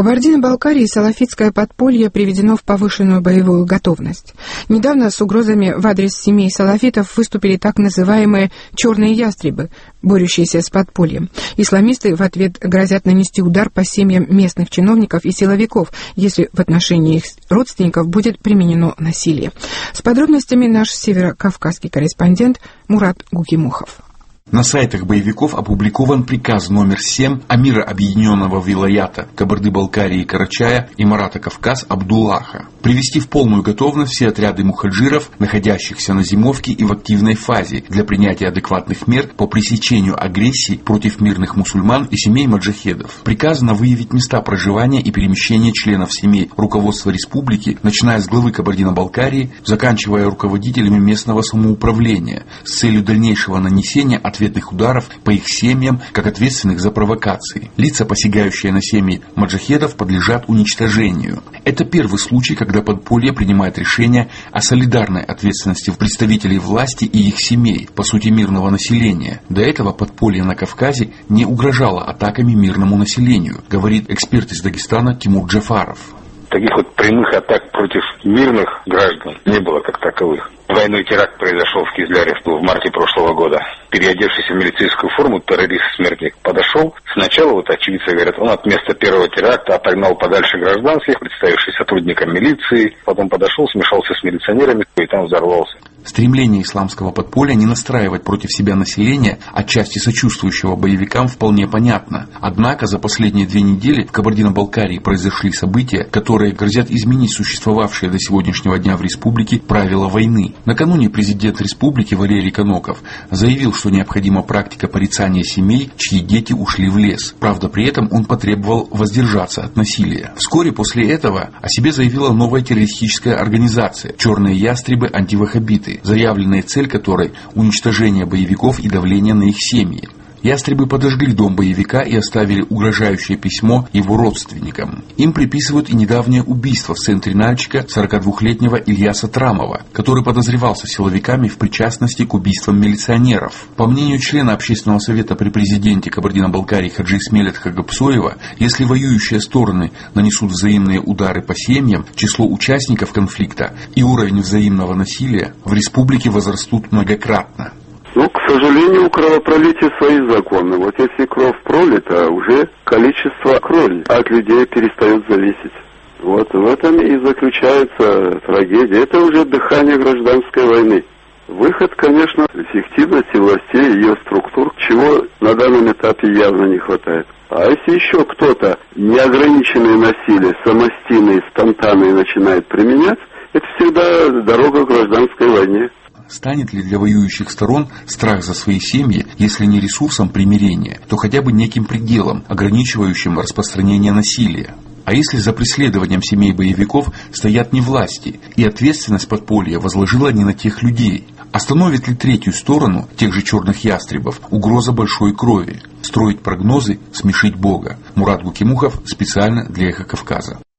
Кабардино-Балкарии салафитское подполье приведено в повышенную боевую готовность. Недавно с угрозами в адрес семей салафитов выступили так называемые «черные ястребы», борющиеся с подпольем. Исламисты в ответ грозят нанести удар по семьям местных чиновников и силовиков, если в отношении их родственников будет применено насилие. С подробностями наш северокавказский корреспондент Мурат Гукимухов. На сайтах боевиков опубликован приказ номер 7 Амира Объединенного Вилаята Кабарды-Балкарии и Карачая Имарата Кавказ Абдуллаха привести в полную готовность все отряды мухаджиров, находящихся на зимовке и в активной фазе, для принятия адекватных мер по пресечению агрессии против мирных мусульман и семей маджахедов. Приказано выявить места проживания и перемещения членов семей руководства республики, начиная с главы Кабардино-Балкарии, заканчивая руководителями местного самоуправления, с целью дальнейшего нанесения ответных ударов по их семьям, как ответственных за провокации. Лица, посягающие на семьи маджахедов, подлежат уничтожению. Это первый случай, когда подполье принимает решение о солидарной ответственности представителей власти и их семей, по сути мирного населения. До этого подполье на Кавказе не угрожало атаками мирному населению, говорит эксперт из Дагестана Тимур Джафаров. Таких вот прямых атак против мирных граждан не было как таковых. Двойной теракт произошел в Кизляре в марте прошлого года. Переодевшись в милицейскую форму, террорист-смертник подошел. Сначала, очевидцы говорят, он от места первого теракта отогнал подальше гражданских, представившись сотрудником милиции. Потом подошел, смешался с милиционерами и там взорвался. Стремление исламского подполья не настраивать против себя население, отчасти сочувствующего боевикам, вполне понятно. Однако за последние 2 недели в Кабардино-Балкарии произошли события, которые грозят изменить существовавшие до сегодняшнего дня в республике правила войны. Накануне президент республики Валерий Коноков заявил, что необходима практика порицания семей, чьи дети ушли в лес. Правда, при этом он потребовал воздержаться от насилия. Вскоре после этого о себе заявила новая террористическая организация «Черные ястребы-антиваххабиты», заявленная цель которой – уничтожение боевиков и давление на их семьи. Ястребы подожгли дом боевика и оставили угрожающее письмо его родственникам. Им приписывают и недавнее убийство в центре Нальчика 42-летнего Ильяса Трамова, который подозревался силовиками в причастности к убийствам милиционеров. По мнению члена Общественного совета при президенте Кабардино-Балкарии Хаджи Исмелет Хагапсоева, если воюющие стороны нанесут взаимные удары по семьям, число участников конфликта и уровень взаимного насилия в республике возрастут многократно. К сожалению, у кровопролития свои законы. Если кровь пролита, уже количество крови от людей перестает зависеть. В этом и заключается трагедия. Это уже дыхание гражданской войны. Выход, конечно, эффективности властей и ее структур, чего на данном этапе явно не хватает. А если еще кто-то неограниченное насилие, самостийное, спонтанное начинает применять, это всегда дорога к гражданской войне. Станет ли для воюющих сторон страх за свои семьи, если не ресурсом примирения, то хотя бы неким пределом, ограничивающим распространение насилия? А если за преследованием семей боевиков стоят не власти, и ответственность подполья возложила не на тех людей? Остановит ли третью сторону, тех же черных ястребов, угроза большой крови? Строить прогнозы, смешить Бога. Мурат Гукимухов специально для Эхо Кавказа.